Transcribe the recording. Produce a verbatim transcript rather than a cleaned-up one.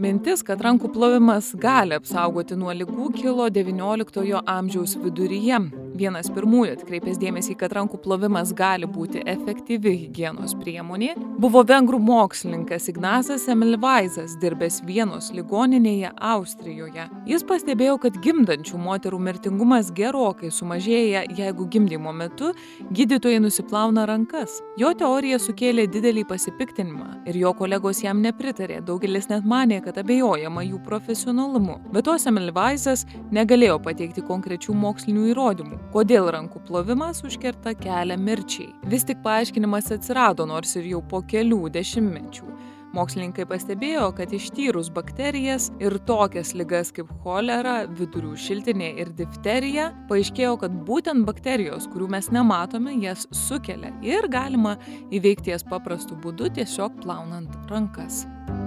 mintis, kad rankų plovimas gali apsaugoti nuo ligų, kilo devynioliktojo amžiaus viduryje. Vienas pirmųjų atkreipęs dėmesį, kad rankų plovimas gali būti efektyvi higienos priemonė, buvo vengrų mokslininkas Ignazas Semmelweisas, dirbęs Vienos ligoninėje Austrijoje. Jis pastebėjo, kad gimdančių moterų mirtingumas gerokai sumažėja, jeigu gimdymo metu gydytojai nusiplauna rankas. Jo teorija sukėlė didelį pasipiktinimą ir jo kolegos jam nepritarė. Daugelis net manė, kad abejojama jų profesionalumu. Bet to Semmelweisas negalėjo pateikti konkrečių mokslinių įrodymų, kodėl rankų plovimas užkerta kelią mirčiai. Vis tik paaiškinimas atsirado, nors ir jau po kelių dešimtmečių. Mokslininkai pastebėjo, kad ištyrus bakterijas ir tokias ligas kaip cholera, vidurių šiltinė ir difterija, paaiškėjo, kad būtent bakterijos, kurių mes nematome, jas sukelia ir galima įveikti jas paprastu būdu, tiesiog plaunant rankas.